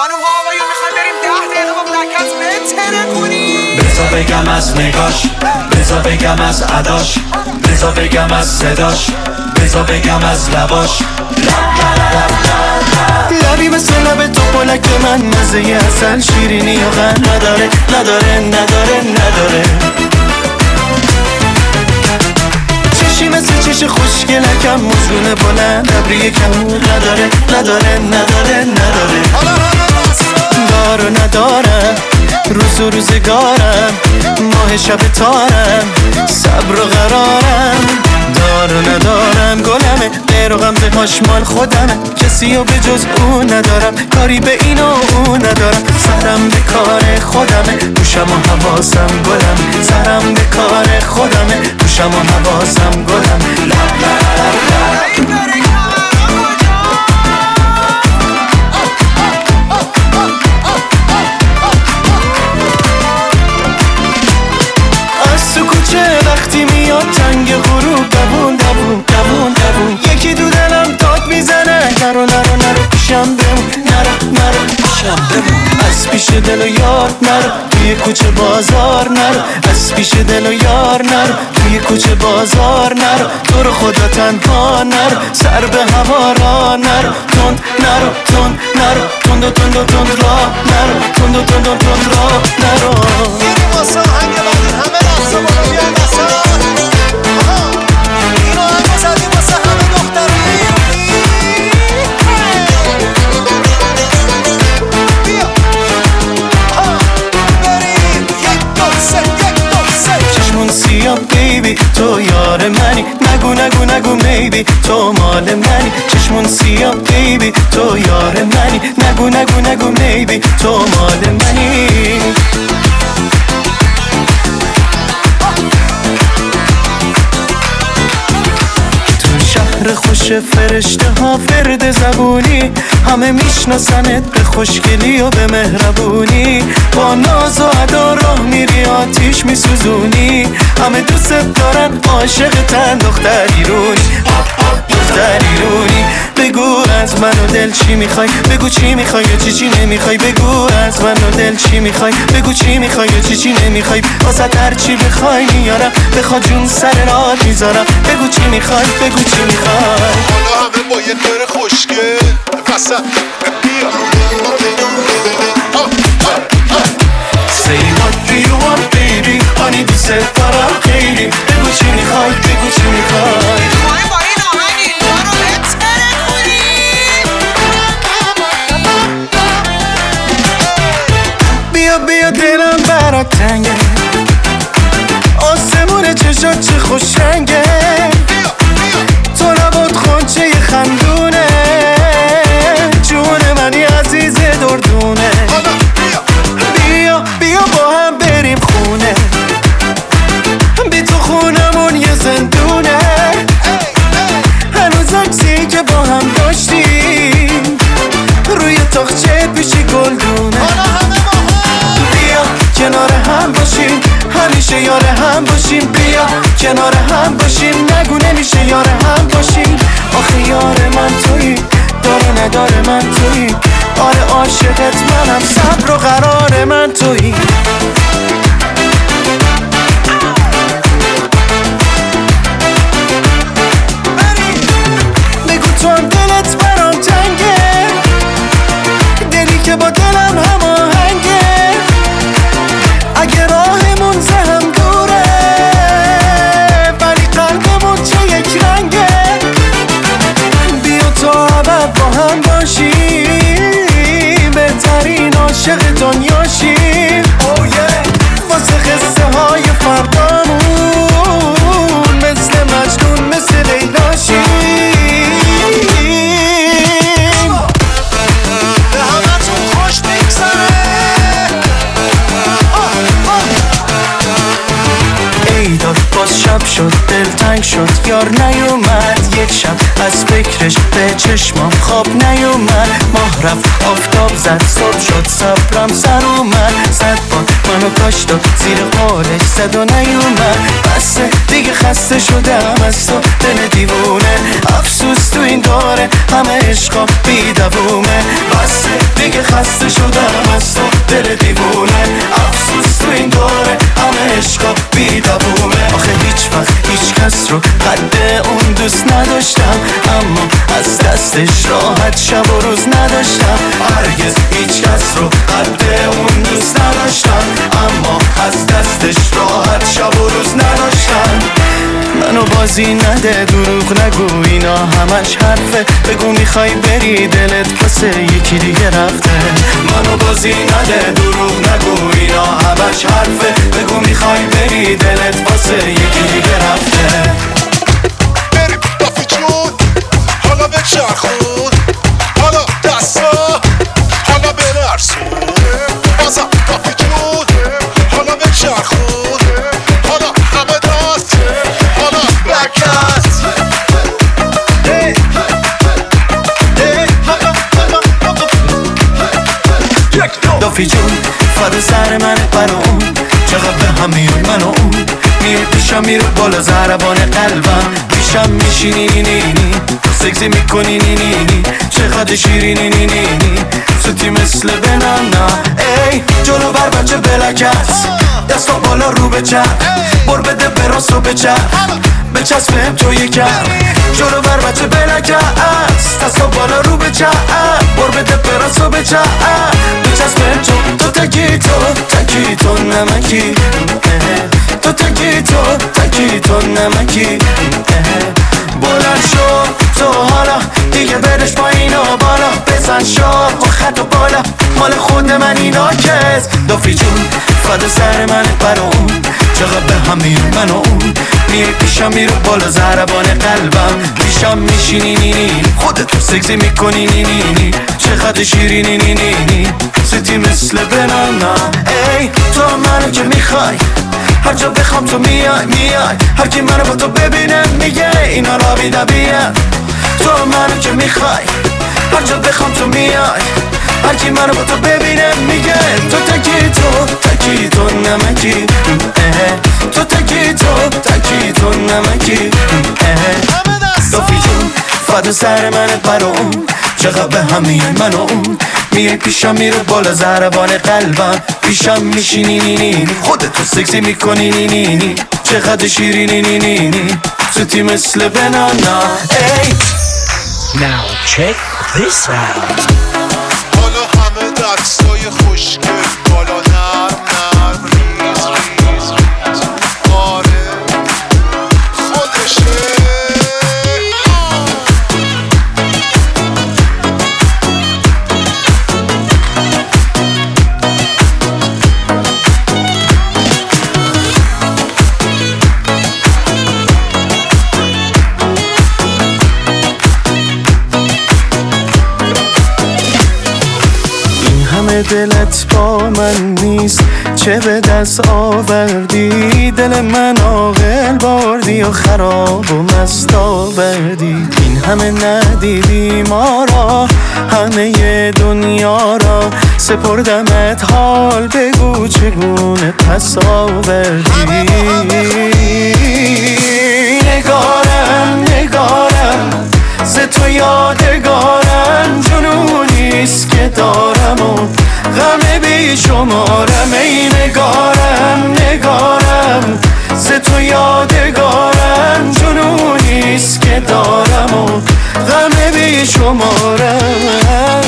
خانم ها آقایون میخوایم بریم 10 دقیقه با بلکت بتره کنیم. بزا بگم از نگاش، بزا بگم از عداش، بزا بگم از صداش، بزا بگم از لباش. لبی مثل لب تو پلک من مزه اصل شیرینی و غم نداره نداره نداره نداره. چشی مثل چش خوشگلکم مزگونه بلند ابری کمون نداره نداره نداره نداره. دار و ندارم روز و روزگارم ماه شب تارم صبر و قرارم. دار و ندارم گلمه غیر و غمزه هاش مال خودمه کسی و به جز اون ندارم کاری به این و اون ندارم. سرم به کار خودمه گوشم و حواسم گلم سرم به کار خودمه گوشم و حواسم گلم. از تو کوچه وقتی میاد تنگ غروب دوون دوون دوون دوون یکی دو دلم داد میزنه نرو نرو نرو پیشم بمون نرو نرو پیشم بمون. از پیش دل و یار نرو توی کوچه بازار نرو از پیش دل و یار نرو توی کوچه بازار نرو تو رو خدا تنها نرو سر به هوا را نرو تند نرو تند نرو تند و تند و تند را نرو تند و تند و تند را نرو. یعنی واسه هنگ بعدی همه لحظه بالا بیاین اصلا اینو هم زدی واسه همه دختری بیا بریم یک دو سه یک دو سه. چشمون سیاه بیبی تو یار منی نگو نگو نگو میبی تو مال منی. چشمون سیاه بیبی تو یار منی نگو نگو نگو میبی تو مال منی. شهر خوش فرشته ها فرد زبونی همه میشناسنت به خوشگلی و به مهربونی با ناز و ادا راه میری آتیش میسوزونی همه دوست دارن عاشق تن دختری رونی دختری رونی. بگو از من و دل چی میخوای بگو چی میخوای و چی نمیخوای بگو از من و دل چی میخوای بگو چی میخوای و چی نمیخوای واسه هر چی بخوای میارم بخوا جون سر راه میذارم بگو چی میخوای بگو چی میخوای. حالا همه با یه دور خوشگل وسط بیا Say what do you want baby honey دوست دارم خیلی بگو چی میخوای بگو چی میخوای. میخوایم با این آهنگ اینجا رو بتره کنیم. بیا بیا دلم برات تنگه آسمون چشات چه خوش رنگه تو نبود خونچه خندونه جون منی عزیز دردونه. بیا بیا با هم بریم خونه بی تو خونمون یه زندونه هنوز عکسی که با هم داشتیم روی تاقچه پیشی گلدونه. بیا کنار هم باشیم همیشه یار هم باشیم بیا کنار هم باشیم نگو نمیشه یار هم باشیم. آخه یار من تویی داره نداره من تویی آره عاشقت منم صبر و قرار من تویی. بگو تو هم دلت برام تنگه دلی که با دلم هماهنگه اگه راهمون زهم دوره ولی قلبمون چه یک رنگه. بیا تا ابد با هم باشیم بهترین عاشق دنیاشیم واسه قصه های فردامون مثل مجنون مثل لیلاشیم. به همه تون خوش بگذره ای داد باز شب شد دلتنگ شد یار نیومد یک شب از فکرش به چشمام خواب نیومد ماه رفت آفتاب زد صبح شد صبرم سر اومد زد باد منو کاش داد زیر قالش زد و نیومد بسه دیگه خسته شدم از تو دل دیوونه افسوس تو این داره همه عشقا بی دوومه بسه دیگه دیگه خسته شدم از تو دل دیوونه، افسوس تو این دوره همه عشقا بی دوومه. آخه هیچ وقت هیچ کس رو قد اون دوست نداشتم، اما از دستش راحت شب و روز نداشتم. هرگز هیچ کس رو قد اون دوست نداشتم، اما از دستش راحت شب و روز نداشتم. منو بازی نده، دروغ نگو، اینا همش حرفه. بگو میخوای بری، دلت واسه یکی دیگه رفته. منو بازی نده، دروغ نگو، اینا همش حرفه. بگو میخوای بری، دلت واسه یکی دیگه رفته. بریم رفیق جون، حالا بچرخون، حالا دستا، حالا بلرزون. بازم رفیق جون، حالا بچرخون، حالا همه دست، حالا بکست. دافی جون فدا سر من برام، چقدر به هم میای من و اون. میای پیشم میره بالا ضربان قلبم، پیشم میشینی نی نی نی، سکسی میکنی نی نی نی، چقدر شیرینی نی نی نی، سوتی مثل بنانا. ای جلو بر بچه بلکست، دستا بالا رو بچه، بر بده براس و بچه، بچسبه تو یکم. جلو بر بچه بلکست، دستا بالا رو بچه، بر بده براس و بچه، بچسبه تو تکی تو نمکی، تو تکی تو نمکی. بلند شو تو حالا دیگه، برش پایین و بالا، بزن شاه و خط و بالا، مال خود من اینا کس. دافی جون فدا سر من برام، چقدر به هم میای من و اون. میای پیشم میره بالا ضربان قلبم، پیشم میشینی نی نی، خودتو سکسی میکنی نی نی نی، چقدر شیرینی نی نی نی، سیتی مثل بنانا. ای تو منو که میخوای، هر جا بخوام تو میای، هر کی منو با تو ببینه میگه اینا را بی‌طبیعه. تو منو که میخوای، هر جا بخوام تو میای، هر کی منو با تو ببینه میگه تو تکی تو نمکی، تو تکی تو نمکی. دافی جون فدا سر من برام، چقدر به هم میای من و اون. میای پیشم میره بالا ضربان قلبم، پیشم میشینی نی نی نی، خودتو سکسی میکنی نی نی نی، چقدر شیرینی نی نی نی، سوتی مثل بنانا. ای Now check this out. حالا همه دستای خوشگل بالا، نرم نرم ریز ریز ریز. آره خودشه. دلت با من نیست، چه به دست آوردی؟ دل من عاقل بردی و خراب و مست آوردی. این همه ندیدی ما را، همه دنیا را سپردمت، حال بگو چگونه پس آوردی. نگارم ز تو یادگارم، جنونیست که دارم و غم بی شمارم. ای نگارم ز تو یادگارم، جنونیست که دارم و غم بی شمارم.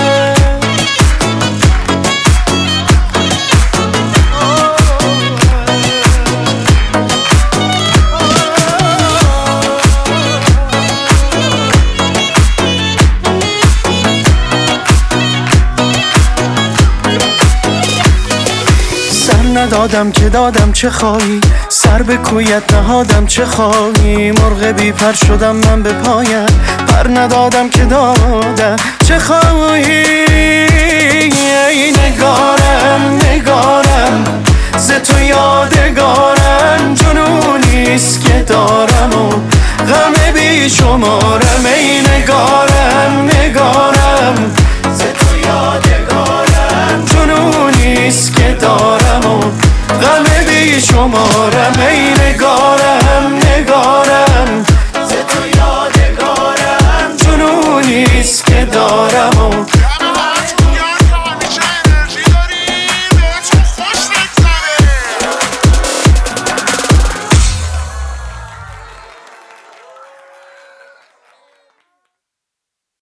ندادم که دادم چه خواهی، سر به کویت نهادم چه خواهی. مرغ بی پر شدم من به پایت، پر ندادم که دادم چه خواهی. ای نگارم ز تو یادگارم، جنونیست که دارم و غم بی شمارم. ای نگارم